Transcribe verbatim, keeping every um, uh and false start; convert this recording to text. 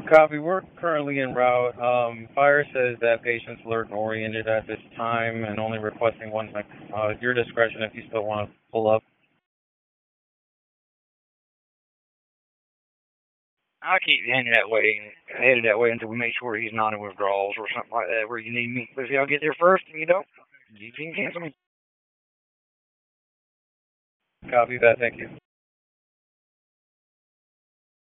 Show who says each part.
Speaker 1: Copy. We're currently en route. Um, fire says that patient's alert and oriented at this time and only requesting one thing. Uh, your discretion if you still want to pull up.
Speaker 2: I keep heading that way, headed that way until we make sure he's not in withdrawals or something like that where you need me. But if y'all get there first and you don't, you can cancel me.
Speaker 1: Copy that. Thank you.